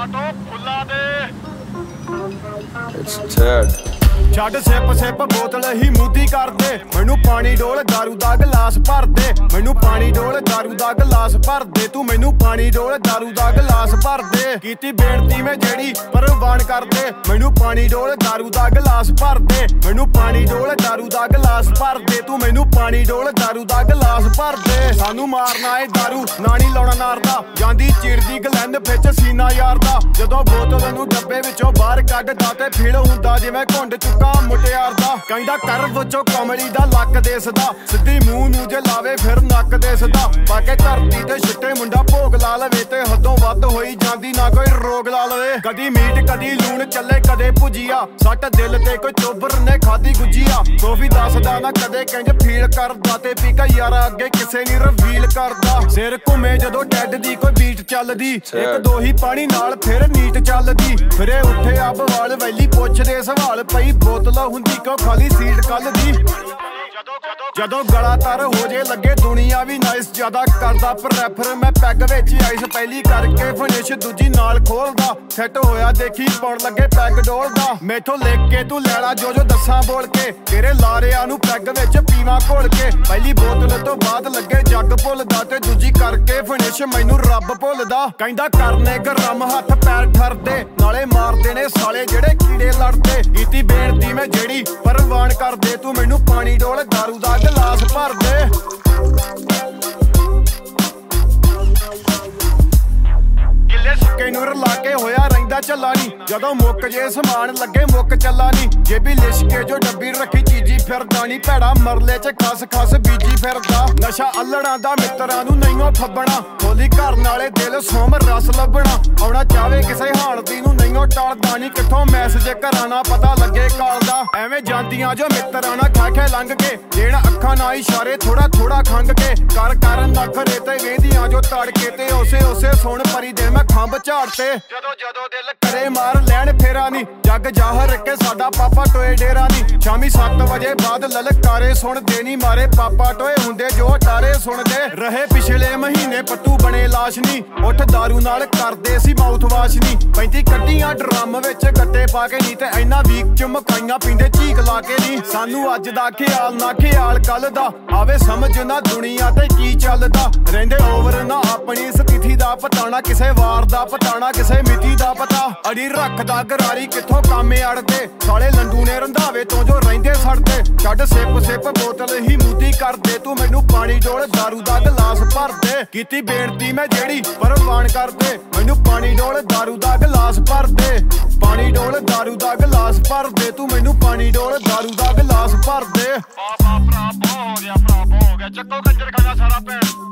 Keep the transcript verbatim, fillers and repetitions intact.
It's Ted. ਛੱਡ SIP SIP ਬੋਤਲ ਹੀ ਮੂਦੀ ਕਰਦੇ ਮੈਨੂੰ ਪਾਣੀ ਡੋਲ ਦਾਰੂ ਦਾ ਗਲਾਸ ਭਰ ਦੇ ਮੈਨੂੰ ਪਾਣੀ ਡੋਲ ਦਾਰੂ ਦਾ ਗਲਾਸ ਭਰ ਦੇ ਤੂੰ ਮੈਨੂੰ ਪਾਣੀ ਡੋਲ ਦਾਰੂ ਦਾ ਗਲਾਸ ਭਰ ਦੇ ਕੀਤੀ ਬੇਨਤੀ ਮੈਂ ਜਿਹੜੀ ਪ੍ਰਵਾਨ ਕਰਦੇ ਮੈਨੂੰ ਪਾਣੀ ਡੋਲ ਦਾਰੂ ਦਾ ਗਲਾਸ ਭਰ ਦੇ ਮੈਨੂੰ ਪਾਣੀ ਡੋਲ ਦਾਰੂ ਦਾ ਗਲਾਸ ਭਰ ਦੇ ਤੂੰ ਮੈਨੂੰ ਪਾਣੀ ਡੋਲ ਦਾਰੂ ਦਾ ਗਲਾਸ ਭਰ ਦੇ ਸਾਨੂੰ ਮਾਰਨਾ ਏ ਦਾਰੂ ਨਾ ਨੀ ਲਾਉਣਾ ਨਾਰਦਾ ਜਾਂਦੀ ਚਿੜਦੀ ਗਲੈਂਡ ਵਿੱਚ ਸੀਨਾ ਯਾਰ ਦਾ ਜਦੋਂ ਬੋਤਲ ਨੂੰ ਡੱਬੇ ਵਿੱਚੋਂ ਬਾਹਰ ਕੱਢਦਾ ਤੇ ਫੀਲ ਹੁੰਦਾ ਜਿਵੇਂ ਘੁੰਡ ਚੁੱਕਾ ਮੁਟਿਆਰ ਦਾ ਕਹਿੰਦਾ ਕਰ ਵਿੱਚੋਂ ਕਮਲੀ ਦਾ ਲੱਕ ਦੇਸਦਾ ਸਿੱਧੀ ਮੂੰਹ ਨੂੰ ਜੇ ਲਾਵੇ ਫਿਰ ਨੱਕ ਦੇਸਦਾ ਬਾਕੇ ਧਰਤੀ ਤੇ ਛਿੱਟੇ ਮੁੰਡਾ ਭੋਗ ਲਾ ਲਵੇ ਤੇ ਹੱਦੋਂ ਵੱਧ ਹੋਈ ਜਾਂਦੀ ਨਾ ਕੋਈ ਰੋਗ ਲਾ ਲਵੇ ਕਦੀ ਮੀਟ ਕਦੀ ਲੂਣ ਚੱਲੇ ਕਦੇ ਭੁਜੀਆ ਸੱਟ ਦਿਲ ਤੇ ਕੋਈ ਚੋਬਰ ਨੇ ਖਾਦੀ ਗੁਜੀਆ ਸੋਫੀ ਦੱਸਦਾ ਨਾ ਕਦੇ ਕਹਿੰਦੇ ਫੀਲ ਕਰਦਾ ਤੇ ਪੀਕਾ ਯਾਰਾ ਅੱਗੇ ਕਿਸੇ ਨਹੀਂ ਰਿਵੀਲ ਕਰਦਾ ਸਿਰ ਘੁੰਮੇ ਜਦੋਂ ਡੈਡ ਦੀ ਕੋਈ ਬੀਟ ਚੱਲਦੀ ਇੱਕ ਦੋ ਹੀ ਪਾਣੀ ਨਾਲ ਫਿਰ ਨੀਟ ਚੱਲਦੀ ਫਿਰੇ ਉੱਠੇ ਆ ਬਵਾਲ ਵੈਲੀ ਪੁੱਛਦੇ ਸਵਾਲ ਪਈ ਬੋਤਲ ਹੁੰਦੀ ਕਿਉਂ ਖਾਲੀ ਸੀਟ ਕੱਲ ਦੀ ਜਦੋਂ ਗਲਾ ਤਰ ਹੋ ਜੇ ਲੱਗੇ ਦੁਨੀਆ ਵੀ ਨਾਈਸ ਜ਼ਿਆਦਾ ਕਰਦਾ ਪ੍ਰੈਫਰ ਮੈਂ ਪੈਗ ਵਿੱਚ ਆਈਸ ਪਹਿਲੀ ਕਰਕੇ ਫਿਨਿਸ਼ ਦੂਜੀ ਨਾਲ ਖੋਲਦਾ ਸੈੱਟ ਹੋਇਆ ਦੇਖੀ ਪਾਉਣ ਲੱਗੇ ਪੈਗ ਡੋਲਦਾ ਮੈਥੋਂ ਲਿਖ ਕੇ ਤੂੰ ਲੈਣਾ ਜੋ ਜੋ ਦੱਸਾਂ ਬੋਲ ਕੇ ਤੇਰੇ ਲਾਰਿਆਂ ਨੂੰ ਪੈਗ ਵਿੱਚ ਪੀਵਾ ਘੋਲ ਕੇ ਪਹਿਲੀ ਬੋਤਲ ਤੋਂ ਬਾਅਦ ਲੱਗੇ ਜੱਗ ਭੁੱਲਦਾ ਤੇ ਦੂਜੀ ਕਰਕੇ ਫਿਨਿਸ਼ ਮੈਨੂੰ ਰੱਬ ਭੁੱਲਦਾ ਕਹਿੰਦਾ ਕਰਨੇ ਗਰਮ ਹੱਥ ਪੈਰ ਠਰਦੇ ਨਾਲੇ ਮਾਰਦੇ ਨੇ ਸਾਲੇ ਜਿਹੜੇ ਕੀੜੇ ਲੜਦੇ ਕੀਤੀ ਬੇਨਤੀ ਮੈਂ ਜਿਹੜੀ ਪ੍ਰਵਾਨ ਕਰਦੇ ਤੂੰ ਮੈਨੂੰ ਪਾਣੀ ਡੋਲ ਦਾਰੂ ਦਾ ਗਲਾਸ ਭਰ ਦੇ ਗਿੱਲੇ ਸੁੱਕੇ ਨੂੰ ਰਲਾ ਕੇ ਹੋਇਆ ਰਹਿੰਦਾ ਚੱਲਾ ਨੀ ਜਦੋਂ ਮੁੱਕ ਜੇ ਸਮਾਨ ਲੱਗੇ ਮੁੱਕ ਚੱਲਾ ਨੀ ਜੇਬੀ ਲਿਸ਼ ਕੇ ਜੋ ਡੱਬੀ ਰੱਖੀ ਚੀਜੀ ਫਿਰਦਾ ਨੀ ਭੈੜਾ ਮਰਲੇ ਚ ਖਸ ਖਸ ਬੀਜੀ ਫਿਰਦਾ ਨਸ਼ਾ ਅਲੜਾਂ ਦਾ ਮਿੱਤਰਾਂ ਨੂੰ ਨਹੀਂਓ ਫੱਬਣਾ ਹੋਲੀ ਘਰ ਨਾਲੇ ਦਿਲ ਸੋਮ ਰਸ ਲੱਭਣਾ ਆਉਣਾ ਚਾਵੇ ਕਿਸੇ ਹਾਲਤੀ ਨੂੰ ਨਹੀਂਓ ਟਾਲਦਾ ਨੀ ਕਿੱਥੋਂ ਮੈਸੇਜ ਘਰਾਂ ਨਾ ਪਤਾ ਲੱਗੇ ਕਾਲ ਦਾ ਐਵੇਂ ਜਾਂਦੀਆਂ ਜੋ ਮਿੱਤਰਾਂ ਨਾ ਖਾ ਖੇ ਲੰਘ ਕੇ ਦੇਣ ਅੱਖਾਂ ਨਾ ਇਸ਼ਾਰੇ ਥੋੜਾ ਥੋੜਾ ਖੰਗ ਕੇ ਕਰ ਕਰਨ ਨਖਰੇ ਤੇ ਵੇਂਦੀਆਂ ਜੋ ਤੜਕੇ ਤੇ ਉਸੇ ਉਸੇ ਸੁਣ ਪਰੀ ਦੇ ਮੈਂ ਖੰਭ ਝਾੜ ਤੇ ਜਦੋਂ ਜਦੋਂ ਦਿਲ ਕਰੇ ਮਾਰ ਲੈਣ ਫੇਰਾ ਨੀ ਜੱਗ ਜਾਹਰ ਕੇ ਸਾਡਾ ਪਾਪਾ ਟੋਏ ਡੇਰਾ ਨੀ ਸ਼ਾਮੀ ਸੱਤ ਵਜੇ ਬਾਅਦ ਲਲਕਾਰੇ ਸੁਣਦੇ ਨੀ ਮਾਰੇ ਪਾਪਾ ਟੋਏ ਹੁੰਦੇ ਜੋ ਟਾਰੇ ਸੁਣਦੇ ਰਹੇ ਪਿਛਲੇ ਮਹੀਨੇ ਪੱਟੂ ਬਣੇ ਲਾਸ਼ ਨੀ ਉੱਠ ਦਾਰੂ ਨਾਲ ਕਰਦੇ ਸੀ ਮਾਊਥ ਵਾਸ਼ ਨੀ ਪੈਂਤੀ ਕੱਢੀਆਂ ਡਰਮ ਵਿੱਚ ਗੱਟੇ ਪਾ ਕੇ ਨੀ ਤੇ ਇੰਨਾ ਵੀਕ ਚ ਮਕਾਈਆਂ ਪੀਂਦੇ ਚੀਕ ਲਾ ਕੇ ਨੀ ਸਾਨੂੰ ਅੱਜ ਦਾ ਖਿਆਲ ਨਾ ਖਿਆਲ ਕੱਲ ਦਾ ਆਵੇ ਸਮਝ ਨਾ ਦੁਨੀਆ ਤੇ ਕੀ ਚੱਲਦਾ ਰਹਿੰਦੇ ਓਵਰ ਨਾ ਆਪਣੀ ਸਥਿਤੀ ਦਾ ਪਤਾਣਾ ਕਿਸੇ ਵਾਰ ਦਾ ਪਤਾਣਾ ਕਿਸੇ ਮਿਤੀ ਦਾ ਪਤਾ ਅੜੀ ਰੱਖਦਾ ਗਰਾਰੀ ਕਿੱਥੋਂ ਕਾਮੇ ਅੜਦੇ ਸਾਲੇ ਲੰਡੂ ਨੇ ਰੰਧਾਵੇ ਤੋਂ ਜੋ ਰਹਿੰਦੇ ਸੜਦੇ ਛੱਡ ਸਿਪ ਸਿਪ ਬੋਤਲ ਹੀ ਮੂਦੀ ਕਰਦੇ ਤੂੰ ਮੈਨੂੰ ਪਾਣੀ ਡੋਲ ਦਾਰੂ ਦਾ ਗਲਾਸ ਭਰ ਦੇ ਕੀਤੀ ਬੇਨਤੀ ਮੈਂ ਜਿਹੜੀ ਪ੍ਰਵਾਨ ਕਰਦੇ ਮੈਨੂੰ ਪਾਣੀ ਡੋਲ ਦਾਰੂ ਦਾ ਗਲਾਸ ਭਰ ਦੇ ਪਾਣੀ ਡੋਲ ਦਾਰੂ ਦਾ ਗਲਾਸ ਭਰ ਦੇ ਤੂੰ ਮੈਨੂੰ ਪਾਣੀ ਡੋਲ ਦਾਰੂ ਦਾ ਗਲਾਸ ਭਰ ਦੇ ਭਰਾ ਭਰਾ ਹੋ ਗਿਆ ਭਰਾ ਹੋ ਗਿਆ ਚੱਕੋ ਕੰਜਰ ਖਾਣਾ ਸਾਰਾ ਭੈਣ